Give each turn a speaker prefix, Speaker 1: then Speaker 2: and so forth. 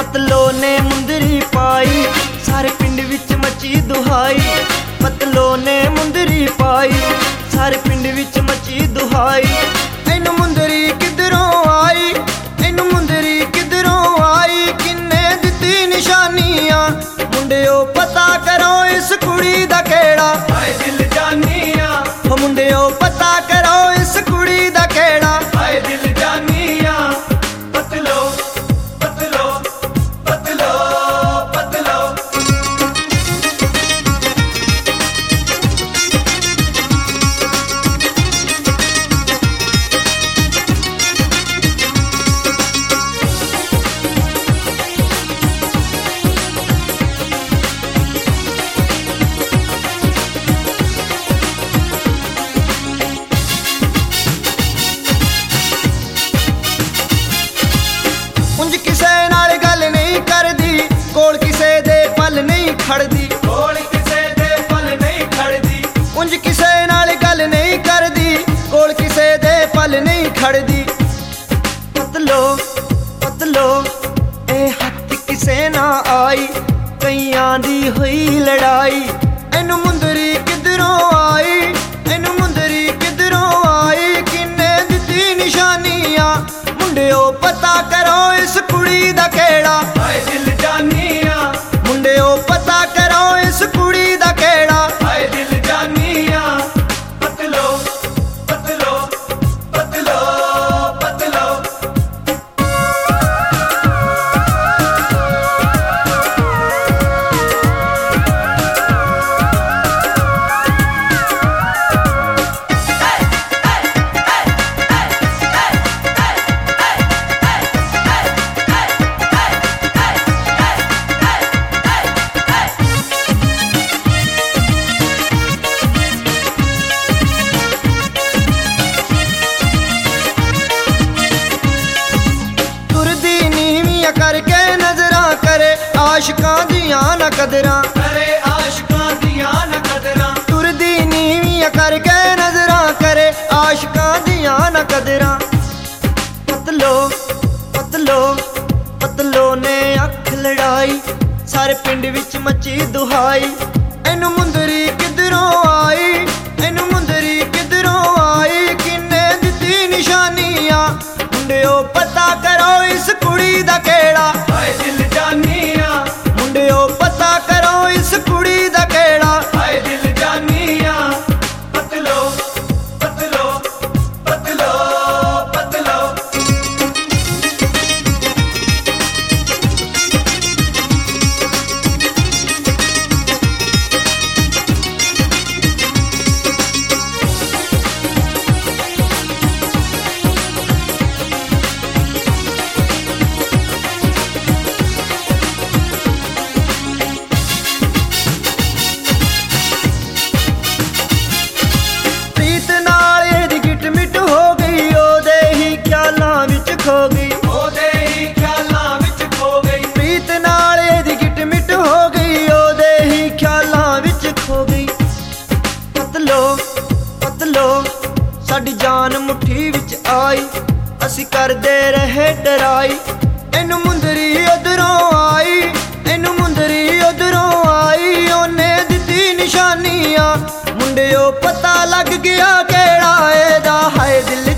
Speaker 1: पतलो ने मुंदरी पाई, सारे पिंड विच मची दुहाई। पतलो ने मुंदरी पाई, सारे पिंड विच मची दुहाई। इनू मुंदरी किधरों आई, इनू मुंदरी किधरों आई, किन्ने दित्ती निशानियां। मुंडियो पता करो इस कुड़ी दा केड़ा,
Speaker 2: हाय दिल जानिया।
Speaker 1: ओ मुंडियो पता करो इस कुड़ी दा केड़ा,
Speaker 2: हाय दिल जानिया। पतलो पतलो पतलो पतलो।
Speaker 1: उंज किसे नाल गल नहीं करदी, कोल किसे दे पल नहीं खड़दी।
Speaker 2: कोल किसे दे पल नहीं खड़दी।
Speaker 1: उंज किसे नाल गल नहीं करदी, कोल किसे दे पल नहीं खड़दी। पतलो पतलो ए हथ किसे ना आई, कईयां दी हुई लड़ाई। इनू मुंदरी किधरों आई, इनू मुंदरी किधरों आई, किन्ने दित्ती निशानियां। मुंडियो पता करो इस कुड़ी दा केड़ा,
Speaker 2: हाय दिल जानिया।
Speaker 1: मुंडियो पता करो इस कुड़ी दा केड़ा।
Speaker 2: हाय दिल जानिया। पतलो पतलो पतलो पतलो।
Speaker 1: तुरदी नीवियां करके नजरां करे, आशिकां दियां न कदरां।
Speaker 2: करे आशिकां दियां न कदरां।
Speaker 1: तुरदी नीवियां करके नजरां करे, आशिकां दियां न कदरां। पतलो पतलो पतलो ने अख लड़ाई, सारे पिंड विच मची दुहाई। इनू मुंदरी किधरों आई, इनू मुंदरी किधरों आई, किन्ने दित्ती निशानियां। मुंडियो पता करो इस कुड़ी दा केड़ा,
Speaker 2: हाय दिल जानिया।
Speaker 1: मुंडियो पता करो इस कुड़ी दा केड़ा।
Speaker 2: हाय दिल जानिया। पतलो पतलो पतलो पतलो।
Speaker 1: प्रीत नाल एदी गिट मिट हो गई, ओदे ही ख्यालां विच खो गई।
Speaker 2: ओदे ही ख्यालां विच खो गई।
Speaker 1: प्रीत नाल एदी गिट मिट हो गई, ओदे ही ख्यालां विच खो गई। पतलो पतलो साडी जान मुट्ठी विच आई, असी करदे रहे डराई। इनू मुंदरी उधरों आई, इनू मुंदरी उधरों आई, ओने दित्ती निशानियां। मुंडियो पता लग गया केड़ा एदा, हाय दिल